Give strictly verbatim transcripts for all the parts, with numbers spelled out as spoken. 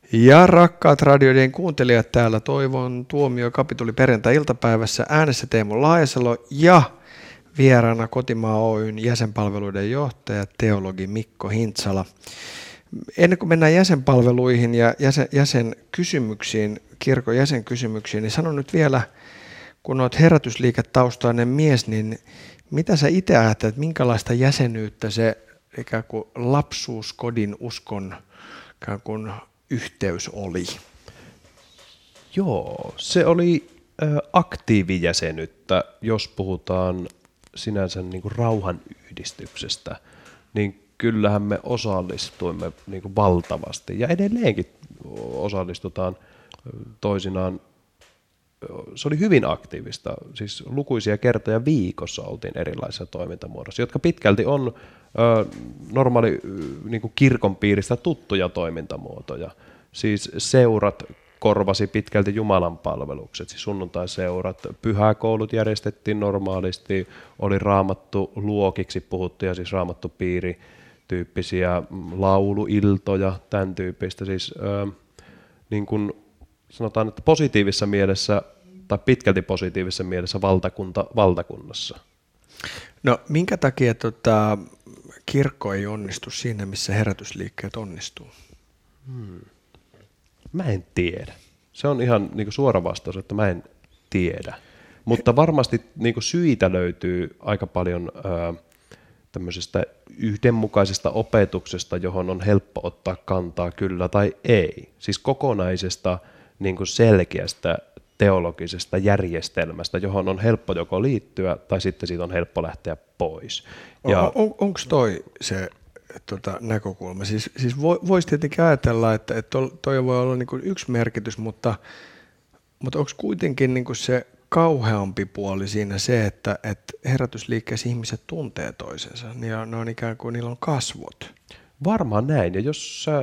Ja rakkaat radioiden kuuntelijat, täällä Toivon tuomio kapituli perjantai-iltapäivässä äänessä Teemu Laajasalo ja vieraana Kotimaa Oyn jäsenpalveluiden johtaja teologi Mikko Hintsala. Ennen kuin mennään jäsenpalveluihin ja jäsen, jäsenkysymyksiin, kirkon jäsenkysymyksiin, niin sano nyt vielä, kun olet herätysliiketaustainen mies, niin mitä sä itse ajattelet, minkälaista jäsenyyttä se ikään kuin lapsuuskodin uskon ikään kuin yhteys oli? Joo, se oli ä, aktiivijäsenyyttä, jos puhutaan sinänsä niin kuin rauhan yhdistyksestä, niin kyllähän me osallistuimme niin kuin valtavasti ja edelleenkin osallistutaan toisinaan. Se oli hyvin aktiivista, siis lukuisia kertoja viikossa oltiin erilaisissa toimintamuodoissa, jotka pitkälti on ö, normaali niin kuin kirkon piiristä tuttuja toimintamuotoja. Siis seurat korvasi pitkälti Jumalan palvelukset, siis sunnuntaiseurat, pyhäkoulut järjestettiin normaalisti, oli raamattu luokiksi puhuttuja, siis raamattu piiri tyyppisiä lauluiltoja, tämän tyyppistä, siis ö, niin kuin sanotaan, että positiivisessa mielessä tai pitkälti positiivisessa mielessä valtakunta valtakunnassa. No minkä takia tota, kirkko ei onnistu siinä, missä herätysliikkeet onnistuu? Hmm. Mä en tiedä. Se on ihan niin kuin suora vastaus, että mä en tiedä. Mutta varmasti niin kuin syitä löytyy aika paljon ää, tämmöisestä yhdenmukaisesta opetuksesta, johon on helppo ottaa kantaa kyllä tai ei. Siis kokonaisesta niin kuin selkeästä teologisesta järjestelmästä, johon on helppo joko liittyä tai sitten siitä on helppo lähteä pois. Ja on, on, onko toi se tota, näkökulma? Siis, siis voisi tietenkin ajatella, että, että toi voi olla niin kuin yksi merkitys, mutta, mutta onko kuitenkin niin kuin se kauheampi puoli siinä se, että, että herätysliikkeessä ihmiset tuntee toisensa, ja ne on ikään kuin niillä on kasvot? Varmaan näin, ja jos sä äh,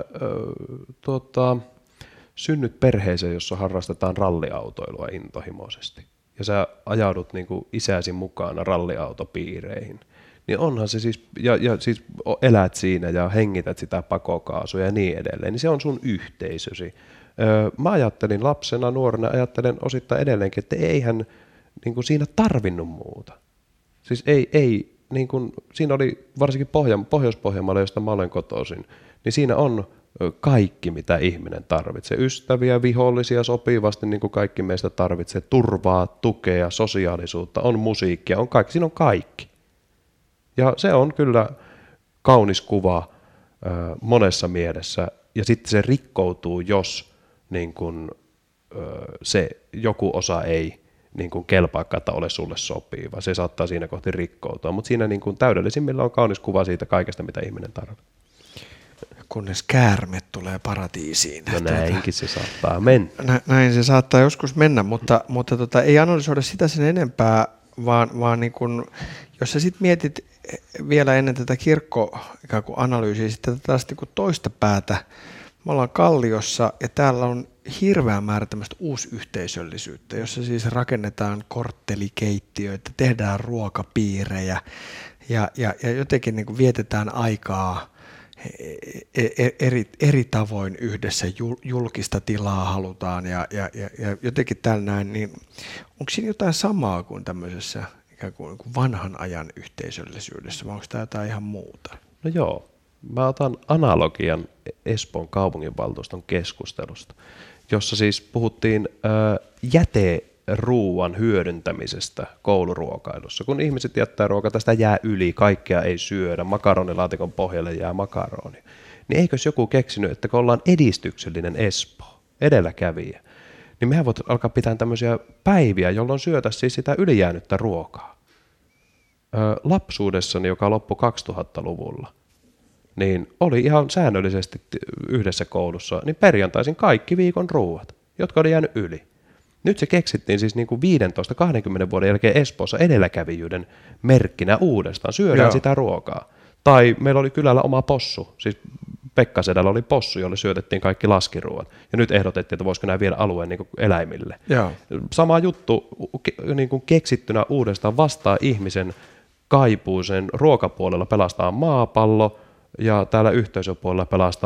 tuota, synnyt perheeseen, jossa harrastetaan ralliautoilua intohimoisesti, ja sä ajaudut niin kuin isäsi mukana ralliautopiireihin, niin onhan se siis, ja, ja siis elät siinä ja hengität sitä pakokaasua ja niin edelleen, niin se on sun yhteisösi. Öö, mä ajattelin lapsena, nuorena, ajattelen osittain edelleenkin, että eihän niin kuin siinä tarvinnut muuta. Siis ei, ei niin kuin, siinä oli varsinkin Pohjan, Pohjois-Pohjanmaalla, josta mä olen kotoisin, niin siinä on kaikki, mitä ihminen tarvitsee. Ystäviä, vihollisia sopivasti, niin kuin kaikki meistä tarvitsee. Turvaa, tukea, sosiaalisuutta, on musiikkia, on kaikki. Siinä on kaikki. Ja se on kyllä kaunis kuva ö, monessa mielessä. Ja sitten se rikkoutuu, jos niin kun, ö, se joku osa ei niin kun kelpaakaan tai ole sulle sopiva. Se saattaa siinä kohti rikkoutua. Mutta siinä niin kun täydellisimmillä on kaunis kuva siitä kaikesta, mitä ihminen tarvitsee. Kunnes käärme tulee paratiisiin. No näinkin se saattaa mennä. Nä, näin se saattaa joskus mennä, mutta, mutta tota, ei analysoida sitä sen enempää, vaan, vaan niin kun, jos sä sitten mietit vielä ennen tätä kirkko-analyysiä sitten taas niin kuin toista päätä, me ollaan Kalliossa ja täällä on hirveä määrä tämmöistä uusyhteisöllisyyttä, jossa siis rakennetaan korttelikeittiöitä, tehdään ruokapiirejä ja, ja, ja jotenkin niin kuin vietetään aikaa eri, eri tavoin yhdessä, julkista tilaa halutaan ja, ja, ja, ja jotenkin tällainen, niin onko siinä jotain samaa kuin tämmöisessä ikään kuin vanhan ajan yhteisöllisyydessä, vai onko tämä jotain ihan muuta? No joo, mä otan analogian Espoon kaupunginvaltuuston keskustelusta, jossa siis puhuttiin äh, jäteruuan hyödyntämisestä kouluruokailussa. Kun ihmiset jättää ruokaa, tästä jää yli, kaikkea ei syödä, makaronilaatikon pohjalle jää makaroni, niin eikös joku keksinyt, että kun ollaan edistyksellinen Espoo, edelläkävijä, niin mehän voit alkaa pitää tämmöisiä päiviä, jolloin syötäisiin siis sitä ylijäänyttä ruokaa. Ö, lapsuudessani, joka loppui kaksituhattaluvulla, niin oli ihan säännöllisesti yhdessä koulussa, niin perjantaisin kaikki viikon ruuat, jotka oli jäänyt yli. Nyt se keksittiin siis niin kuin viisitoista kaksikymmentä vuoden jälkeen Espoossa edelläkävijyyden merkkinä uudestaan. Syödään Joo. sitä ruokaa. Tai meillä oli kylällä oma possu, siis Pekkasedällä oli possu, jolle syötettiin kaikki laskiruuat. Ja nyt ehdotettiin, että voisiko nämä viedä alueen niin kuin eläimille. Joo. Sama juttu niin kuin keksittynä uudestaan vastaa ihmisen kaipuuseen. Ruokapuolella pelastaa maapallo ja täällä yhteisöpuolella pelastaa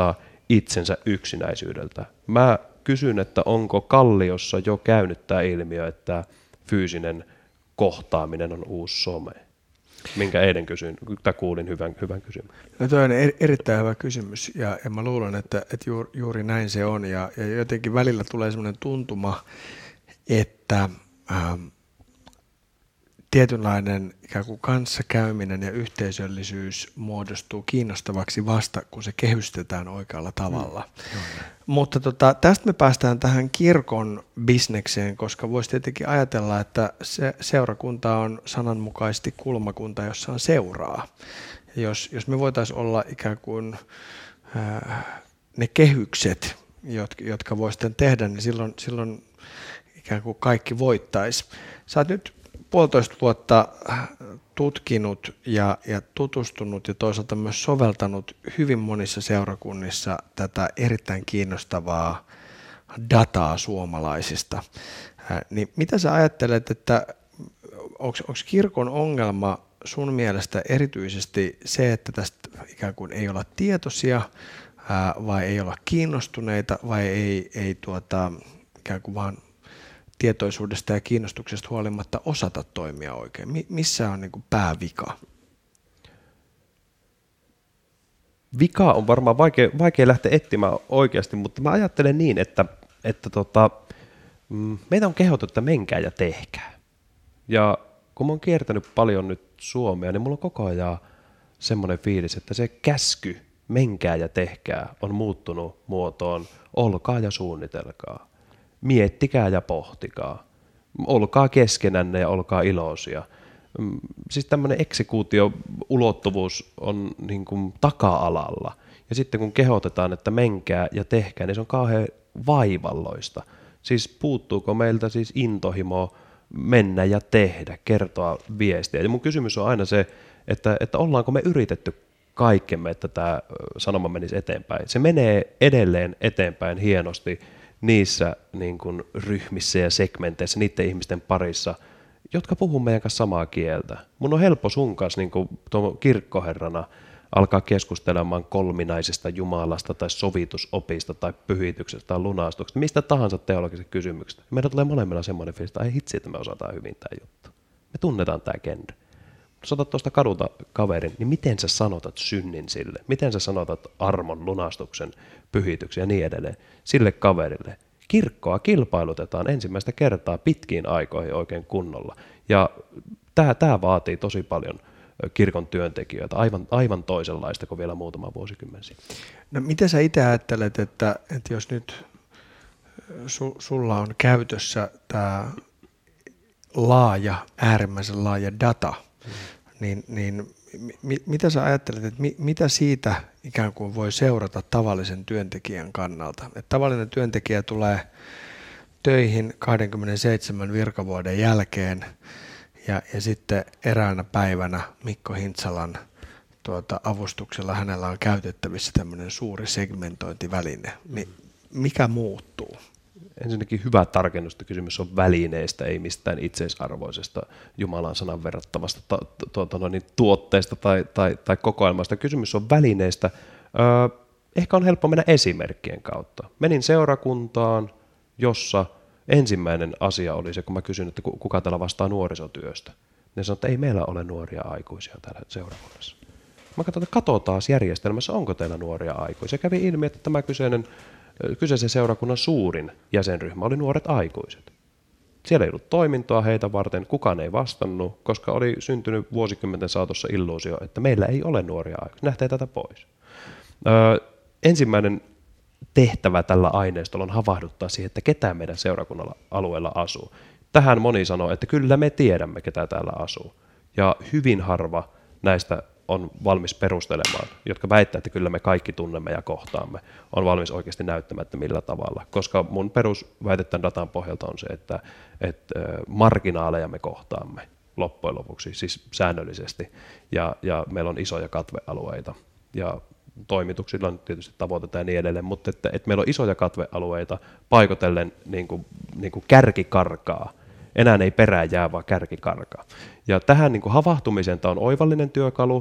itsensä yksinäisyydeltä. Mä kysyn, että onko Kalliossa jo käynyt tämä ilmiö, että fyysinen kohtaaminen on uusi some? Minkä eilen kysyin, tai kuulin hyvän, hyvän kysymyksen. No toi on erittäin hyvä kysymys, ja, ja mä luulen, että, että juuri, juuri näin se on, ja, ja jotenkin välillä tulee semmoinen tuntuma, että ähm, tietynlainen ikään kuin kanssakäyminen ja yhteisöllisyys muodostuu kiinnostavaksi vasta, kun se kehystetään oikealla tavalla. Mm. Mutta tota, tästä me päästään tähän kirkon bisnekseen, koska voisi tietenkin ajatella, että se seurakunta on sananmukaisesti kulmakunta, jossa on seuraa. Ja jos, jos me voitaisiin olla ikään kuin äh, ne kehykset, jotka, jotka voi sitten tehdä, niin silloin, silloin ikään kuin kaikki voittaisi. Sä oot nyt puolitoista vuotta tutkinut ja, ja tutustunut ja toisaalta myös soveltanut hyvin monissa seurakunnissa tätä erittäin kiinnostavaa dataa suomalaisista. Ää, niin mitä sä ajattelet, että onko kirkon ongelma sun mielestä erityisesti se, että tästä ikään kuin ei olla tietoisia ää, vai ei olla kiinnostuneita vai ei, ei tuota, ikään kuin vaan tietoisuudesta ja kiinnostuksesta huolimatta osata toimia oikein? Missä on niin kuin päävika? Vika on varmaan vaikea, vaikea lähteä etsimään oikeasti, mutta mä ajattelen niin, että, että tota, meitä on kehotettu, että menkää ja tehkää. Ja kun mä oon kiertänyt paljon nyt Suomea, niin mulla on koko ajan semmoinen fiilis, että se käsky, menkää ja tehkää, on muuttunut muotoon, olkaa ja suunnitelkaa. Miettikää ja pohtikaa. Olkaa keskenänne ja olkaa iloisia. Siis tämmöinen eksekuutio-ulottuvuus on niin kuin taka-alalla. Ja sitten kun kehotetaan, että menkää ja tehkää, niin se on kauhean vaivalloista. Siis puuttuuko meiltä siis intohimo mennä ja tehdä, kertoa viestiä. Ja mun kysymys on aina se, että, että ollaanko me yritetty kaikkemme, että tämä sanoma menisi eteenpäin. Se menee edelleen eteenpäin hienosti niissä niin kuin ryhmissä ja segmenteissä, niiden ihmisten parissa, jotka puhuu meidän kanssa samaa kieltä. Mun on helppo sun kanssa niin kuin kirkkoherrana alkaa keskustelemaan kolminaisesta Jumalasta tai sovitusopista tai pyhityksestä tai lunastuksesta, mistä tahansa teologisesta kysymyksestä. Meidän tulee molemmilla semmoinen fiilis, että ei hitsi, että me osataan hyvin tämä juttu. Me tunnetaan tämä genre. Jos otat tuosta kadulta kaverin, niin miten sä sanotat synnin sille? Miten sä sanotat armon, lunastuksen, pyhityksen ja niin edelleen sille kaverille? Kirkkoa kilpailutetaan ensimmäistä kertaa pitkiin aikoihin oikein kunnolla. Ja tämä, tämä vaatii tosi paljon kirkon työntekijöitä, aivan, aivan toisenlaista kuin vielä muutama vuosikymmen sitten. No miten sä itse ajattelet, että, että jos nyt su, sulla on käytössä tämä laaja, äärimmäisen laaja data, hmm. niin, niin mi, mitä sä ajattelet, että mi, mitä siitä ikään kuin voi seurata tavallisen työntekijän kannalta? Että tavallinen työntekijä tulee töihin kaksikymmentäseitsemän virkavuoden jälkeen ja, ja sitten eräänä päivänä Mikko Hintsalan tuota, avustuksella hänellä on käytettävissä tämmöinen suuri segmentointiväline. Mi, mikä muuttuu? Ensinnäkin hyvä tarkennus, että kysymys on välineistä, ei mistään itseisarvoisesta Jumalan sanan verrattavasta ta, tu, tu, niin, tuotteesta tai, tai, tai kokoelmasta. Kysymys on välineistä. Öö, ehkä on helppo mennä esimerkkien kautta. Menin seurakuntaan, jossa ensimmäinen asia oli se, kun mä kysyin, että kuka täällä vastaa nuorisotyöstä. Ne sanoivat, että ei meillä ole nuoria aikuisia täällä seurakunnassa. Mä katsoin, että katsotaan järjestelmässä, onko teillä nuoria aikuisia. Kävi ilmi, että tämä kyseinen Kyseisen seurakunnan suurin jäsenryhmä oli nuoret aikuiset. Siellä ei ollut toimintoa heitä varten, kukaan ei vastannut, koska oli syntynyt vuosikymmenten saatossa illuusio, että meillä ei ole nuoria aikuisia. Nähtee tätä pois. Öö, ensimmäinen tehtävä tällä aineistolla on havahduttaa siihen, että ketä meidän seurakunnalla alueella asuu. Tähän moni sanoo, että kyllä me tiedämme, ketä täällä asuu. Ja hyvin harva näistä on valmis perustelemaan, jotka väittää, että kyllä me kaikki tunnemme ja kohtaamme, on valmis oikeasti näyttämään, että millä tavalla. Koska mun perusväite tämän datan pohjalta on se, että, että marginaaleja me kohtaamme loppujen lopuksi, siis säännöllisesti, ja, ja meillä on isoja katvealueita, ja toimituksilla on tietysti tavoitetta ja niin edelleen, mutta että, että meillä on isoja katvealueita paikotellen niin kuin, niin kuin kärkikarkaa. Enää ei perään jää, vaan kärkikarkaa. Ja tähän niin kuin havahtumiseen tämä on oivallinen työkalu,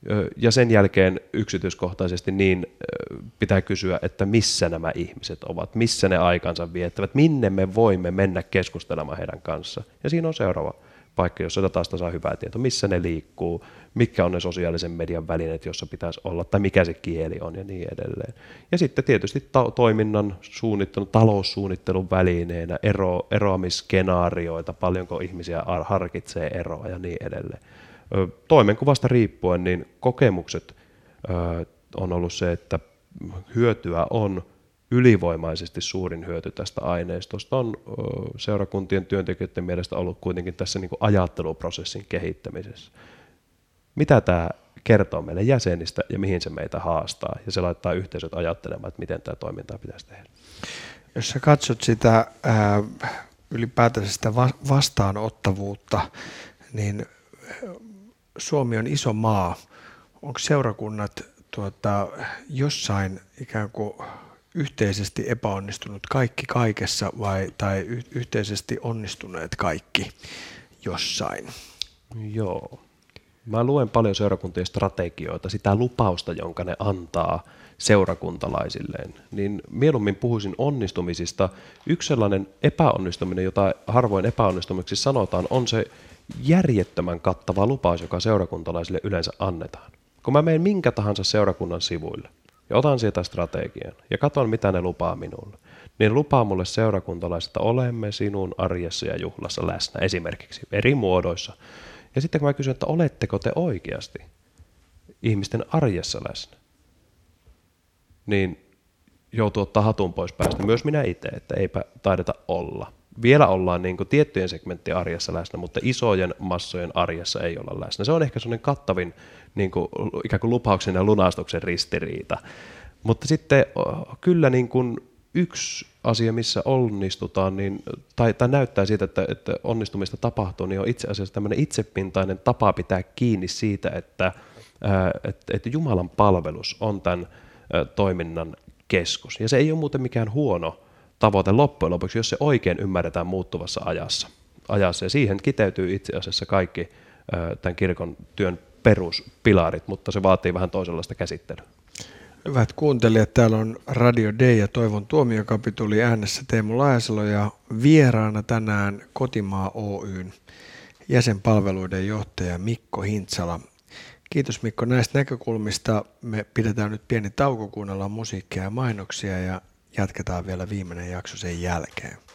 Ja sen jälkeen yksityiskohtaisesti niin pitää kysyä, että missä nämä ihmiset ovat, missä ne aikansa viettävät, minne me voimme mennä keskustelemaan heidän kanssa. Ja siinä on seuraava paikka, jossa taas saa hyvää tietoa, missä ne liikkuu, mitkä on ne sosiaalisen median välineet, jossa pitäisi olla, tai mikä se kieli on ja niin edelleen. Ja sitten tietysti ta- toiminnan suunnittelun, taloussuunnittelun välineenä, ero, eroamisskenaarioita, paljonko ihmisiä harkitsee eroa ja niin edelleen. Toimenkuvasta riippuen niin kokemukset ö, on ollut se, että hyötyä on ylivoimaisesti suurin hyöty tästä aineistosta on ö, seurakuntien työntekijöiden mielestä ollut kuitenkin tässä niin kuin ajatteluprosessin kehittämisessä. Mitä tämä kertoo meille jäsenistä ja mihin se meitä haastaa, ja se laittaa yhteisöt ajattelemaan, että miten tämä toimintaa pitäisi tehdä. Jos sä katsot sitä ää, ylipäätänsä sitä va- vastaanottavuutta, niin Suomi on iso maa. Onko seurakunnat tuota, jossain ikään kuin yhteisesti epäonnistunut kaikki kaikessa vai, tai y- yhteisesti onnistuneet kaikki jossain? Joo. Mä luen paljon seurakuntien strategioita, sitä lupausta, jonka ne antaa seurakuntalaisilleen, niin mieluummin puhuisin onnistumisista. Yksi sellainen epäonnistuminen, jota harvoin epäonnistumiksi sanotaan, on se järjettömän kattava lupaus, joka seurakuntalaisille yleensä annetaan. Kun mä menen minkä tahansa seurakunnan sivuille ja otan sieltä strategian ja katson, mitä ne lupaa minulle, niin lupaa mulle seurakuntalaiset, että olemme sinun arjessa ja juhlassa läsnä esimerkiksi eri muodoissa. Ja sitten kun mä kysyn, että oletteko te oikeasti ihmisten arjessa läsnä, niin joutuu ottaa hatun pois päästä. Myös minä itse, että eipä taideta olla. Vielä ollaan niin kuin tiettyjen segmenttien arjessa läsnä, mutta isojen massojen arjessa ei olla läsnä. Se on ehkä sellainen kattavin niin kuin, ikään kuin lupauksen ja lunastuksen ristiriita. Mutta sitten kyllä niin kuin yksi asia, missä onnistutaan, niin, tai, tai näyttää siitä, että, että onnistumista tapahtuu, niin on itse asiassa tämmöinen itsepintainen tapa pitää kiinni siitä, että, ää, että, että Jumalan palvelus on tämän ää, toiminnan keskus. Ja se ei ole muuten mikään huono tavoite loppujen lopuksi, jos se oikein ymmärretään muuttuvassa ajassa. ajassa. Ja siihen kiteytyy itse asiassa kaikki ää, tämän kirkon työn peruspilarit, mutta se vaatii vähän toisenlaista käsittelyä. Hyvät kuuntelijat, täällä on Radio D ja Toivon tuomiokapituli äänessä Teemu Laajasalo ja vieraana tänään Kotimaa Oyn jäsenpalveluiden johtaja Mikko Hintsala. Kiitos Mikko näistä näkökulmista. Me pidetään nyt pieni tauko, kuunnellaan musiikkia ja mainoksia ja jatketaan vielä viimeinen jakso sen jälkeen.